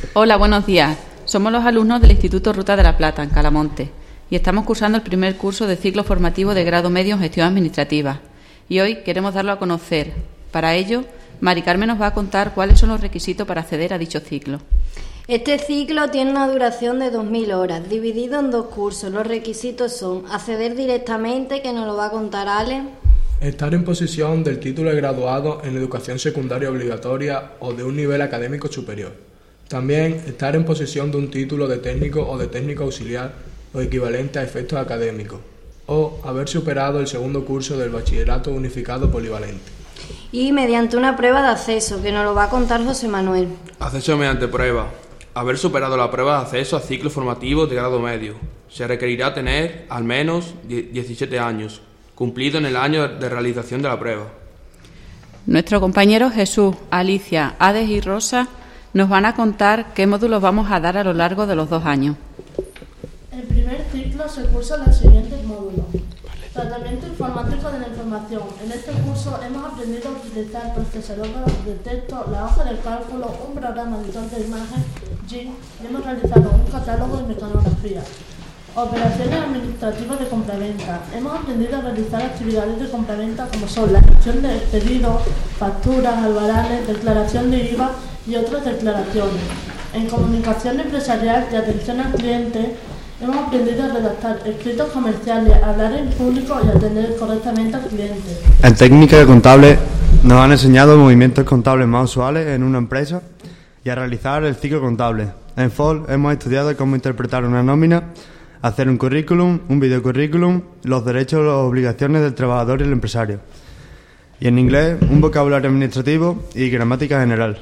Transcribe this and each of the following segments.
Hola, buenos días. Somos los alumnos del Instituto Ruta de la Plata, en Calamonte, y estamos cursando el primer curso de ciclo formativo de grado medio en gestión administrativa. Y hoy queremos darlo a conocer. Para ello, Mari Carmen nos va a contar cuáles son los requisitos para acceder a dicho ciclo. Este ciclo tiene una duración de 2000 horas, dividido en 2 cursos. Los requisitos son acceder directamente, que nos lo va a contar Ale. Estar en posesión del título de graduado en educación secundaria obligatoria o de un nivel académico superior. También estar en posesión de un título de técnico o de técnico auxiliar o equivalente a efectos académicos, o haber superado el segundo curso del bachillerato unificado polivalente. Y mediante una prueba de acceso, que nos lo va a contar José Manuel. Acceso mediante prueba. Haber superado la prueba de acceso a ciclo formativo de grado medio. Se requerirá tener al menos 17 años, cumplido en el año de realización de la prueba. Nuestros compañeros Jesús, Alicia, Ades y Rosa nos van a contar qué módulos vamos a dar a lo largo de los 2 años. El primer ciclo se cursa los siguientes módulos. Tratamiento informático de la información. En este curso hemos aprendido a utilizar procesadores de texto, la hoja de cálculo, un programa editor de imagen, GIMP, y hemos realizado un catálogo de mecanografía. Operaciones administrativas de compraventa. Hemos aprendido a realizar actividades de compraventa como son la gestión de pedidos, facturas, albaranes, declaración de IVA y otras declaraciones. En comunicación empresarial y atención al cliente, hemos aprendido a redactar escritos comerciales, hablar en público y atender correctamente al cliente. En técnica contable nos han enseñado movimientos contables más usuales en una empresa y a realizar el ciclo contable. En FOL hemos estudiado cómo interpretar una nómina, hacer un currículum, un videocurrículum, los derechos y las obligaciones del trabajador y el empresario. Y en inglés, un vocabulario administrativo y gramática general.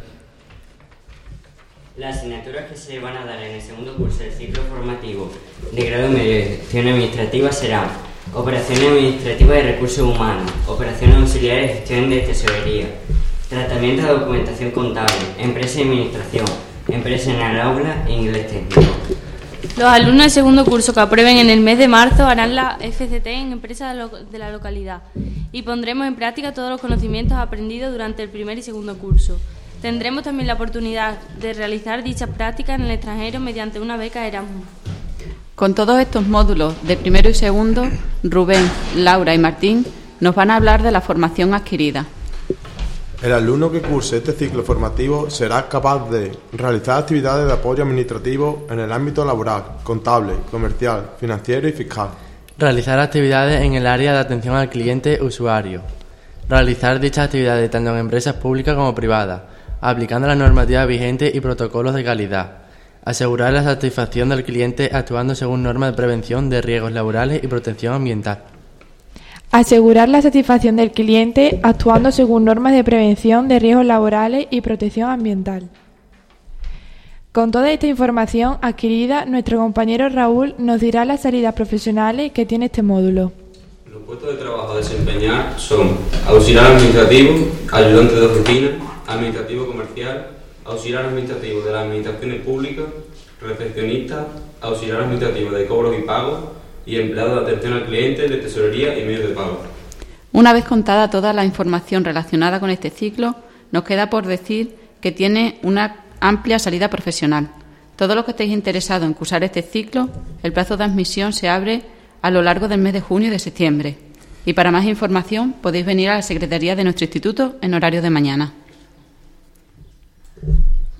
Las asignaturas que se van a dar en el segundo curso del ciclo formativo de grado medio de gestión administrativa serán operaciones administrativas de recursos humanos, operaciones auxiliares de gestión de tesorería, tratamiento de documentación contable, empresa y administración, empresa en el aula e inglés técnico. Los alumnos del segundo curso que aprueben en el mes de marzo harán la FCT en empresas de la localidad y pondremos en práctica todos los conocimientos aprendidos durante el primer y segundo curso. Tendremos también la oportunidad de realizar dichas prácticas en el extranjero mediante una beca Erasmus. Con todos estos módulos de primero y segundo, Rubén, Laura y Martín nos van a hablar de la formación adquirida. El alumno que curse este ciclo formativo será capaz de realizar actividades de apoyo administrativo en el ámbito laboral, contable, comercial, financiero y fiscal. Realizar actividades en el área de atención al cliente usuario. Realizar dichas actividades tanto en empresas públicas como privadas, aplicando la normativa vigente y protocolos de calidad. Asegurar la satisfacción del cliente actuando según normas de prevención de riesgos laborales y protección ambiental. Asegurar la satisfacción del cliente actuando según normas de prevención de riesgos laborales y protección ambiental. Con toda esta información adquirida, nuestro compañero Raúl nos dirá las salidas profesionales que tiene este módulo. Los puestos de trabajo a desempeñar son auxiliar administrativo, ayudante de oficina, administrativo comercial, auxiliar administrativo de las administraciones públicas, recepcionista, auxiliar administrativo de cobros y pagos y empleado de atención al cliente, de tesorería y medios de pago. Una vez contada toda la información relacionada con este ciclo, nos queda por decir que tiene una amplia salida profesional. Todos los que estéis interesados en cursar este ciclo, el plazo de admisión se abre a lo largo del mes de junio y de septiembre. Y para más información podéis venir a la secretaría de nuestro instituto en horario de mañana.